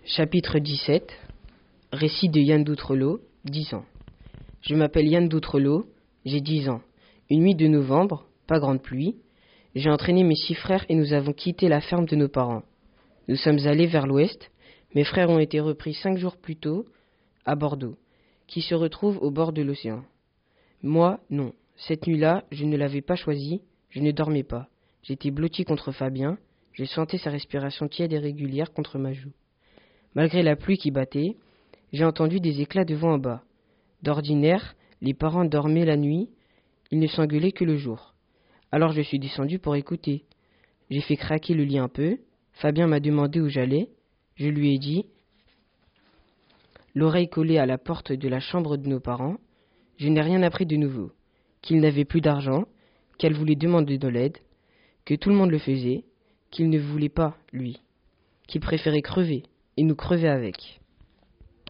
Chapitre 17. Récit de Yann d'Outrelot, 10 ans. Je m'appelle Yann d'Outrelot, j'ai 10 ans. Une nuit de novembre, pas grande pluie, j'ai entraîné mes 6 frères et nous avons quitté la ferme de nos parents. Nous sommes allés vers l'ouest. Mes frères ont été repris 5 jours plus tôt à Bordeaux, qui se retrouve au bord de l'océan. Moi, non. Cette nuit-là, je ne l'avais pas choisi, je ne dormais pas. J'étais blotti contre Fabien, je sentais sa respiration tiède et régulière contre ma joue. Malgré la pluie qui battait, j'ai entendu des éclats de vent en bas. D'ordinaire, les parents dormaient la nuit, ils ne s'engueulaient que le jour. Alors je suis descendu pour écouter. J'ai fait craquer le lit un peu, Fabien m'a demandé où j'allais, je lui ai dit, l'oreille collée à la porte de la chambre de nos parents, je n'ai rien appris de nouveau, qu'il n'avait plus d'argent, qu'elle voulait demander de l'aide, que tout le monde le faisait, qu'il ne voulait pas, lui, qu'il préférait crever, et nous crever avec.